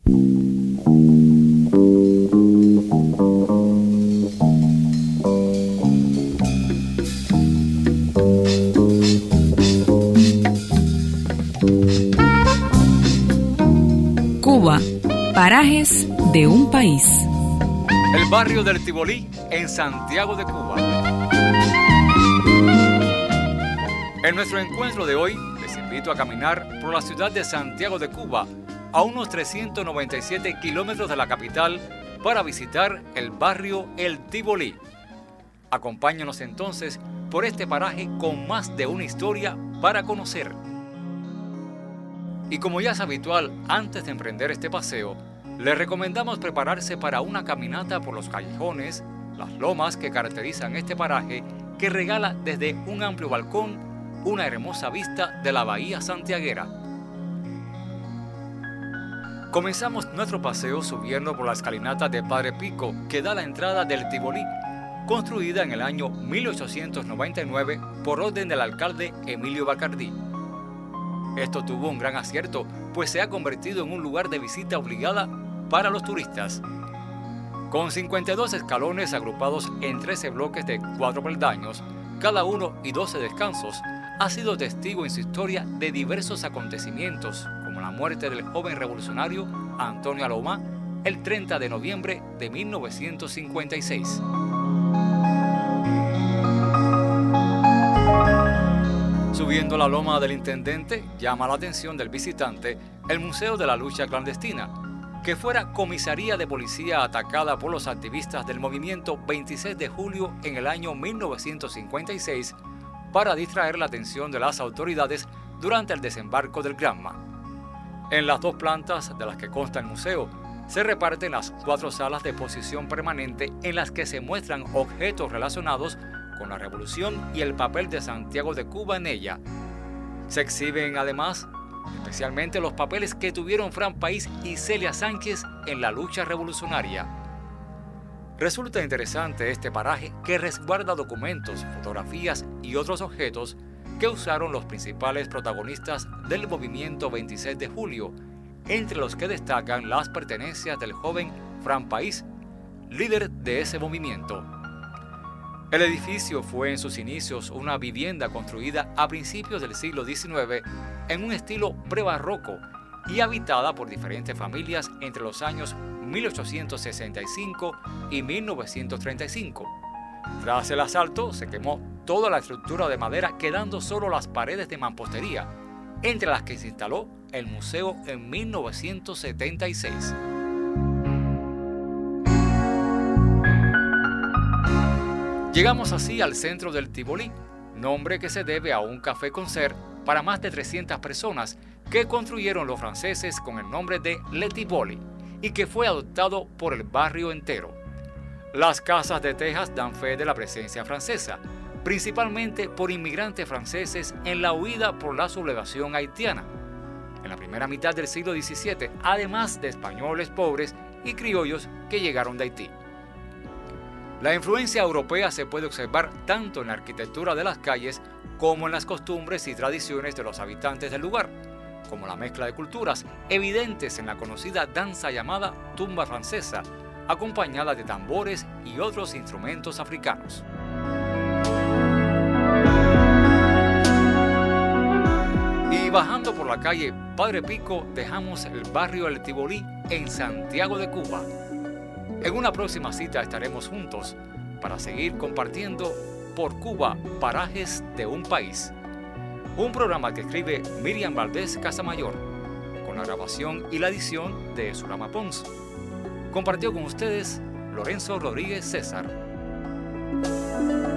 Cuba, parajes de un país. El barrio del Tibolí, en Santiago de Cuba. En nuestro encuentro de hoy, les invito a caminar por la ciudad de Santiago de Cuba, a unos 397 kilómetros de la capital, para visitar el barrio El Tibolí. Acompáñanos entonces por este paraje con más de una historia para conocer. Y como ya es habitual, antes de emprender este paseo, les recomendamos prepararse para una caminata por los callejones, las lomas que caracterizan este paraje, que regala desde un amplio balcón una hermosa vista de la bahía santiaguera. Comenzamos nuestro paseo subiendo por la escalinata de Padre Pico, que da la entrada del Tibolí, construida en el año 1899 por orden del alcalde Emilio Bacardí. Esto tuvo un gran acierto, pues se ha convertido en un lugar de visita obligada para los turistas. Con 52 escalones agrupados en 13 bloques de 4 peldaños, cada uno y 12 descansos, ha sido testigo en su historia de diversos acontecimientos, como la muerte del joven revolucionario Antonio Alomá el 30 de noviembre de 1956. Subiendo la loma del Intendente, llama la atención del visitante el Museo de la Lucha Clandestina, que fuera comisaría de policía atacada por los activistas del movimiento 26 de julio en el año 1956 para distraer la atención de las autoridades durante el desembarco del Granma. En las dos plantas de las que consta el museo, se reparten las 4 salas de exposición permanente en las que se muestran objetos relacionados con la revolución y el papel de Santiago de Cuba en ella. Se exhiben además especialmente los papeles que tuvieron Fran País y Celia Sánchez en la lucha revolucionaria. Resulta interesante este paraje, que resguarda documentos, fotografías y otros objetos que usaron los principales protagonistas del movimiento 26 de julio, entre los que destacan las pertenencias del joven Fran País, líder de ese movimiento. El edificio fue en sus inicios una vivienda construida a principios del siglo XIX en un estilo prebarroco y habitada por diferentes familias entre los años 1865 y 1935. Tras el asalto se quemó toda la estructura de madera, quedando solo las paredes de mampostería, entre las que se instaló el museo en 1976. Llegamos así al centro del Tibolí, nombre que se debe a un café concert para más de 300 personas que construyeron los franceses con el nombre de Le Tivoli y que fue adoptado por el barrio entero. Las casas de tejas dan fe de la presencia francesa, principalmente por inmigrantes franceses en la huida por la sublevación haitiana, en la primera mitad del siglo XVII, además de españoles pobres y criollos que llegaron de Haití. La influencia europea se puede observar tanto en la arquitectura de las calles como en las costumbres y tradiciones de los habitantes del lugar, como la mezcla de culturas evidentes en la conocida danza llamada tumba francesa, acompañada de tambores y otros instrumentos africanos. Y bajando por la calle Padre Pico, dejamos el barrio El Tibolí en Santiago de Cuba. En una próxima cita estaremos juntos para seguir compartiendo por Cuba, parajes de un país. Un programa que escribe Miriam Valdés Casamayor, con la grabación y la edición de Zulama Pons. Compartió con ustedes Lorenzo Rodríguez César.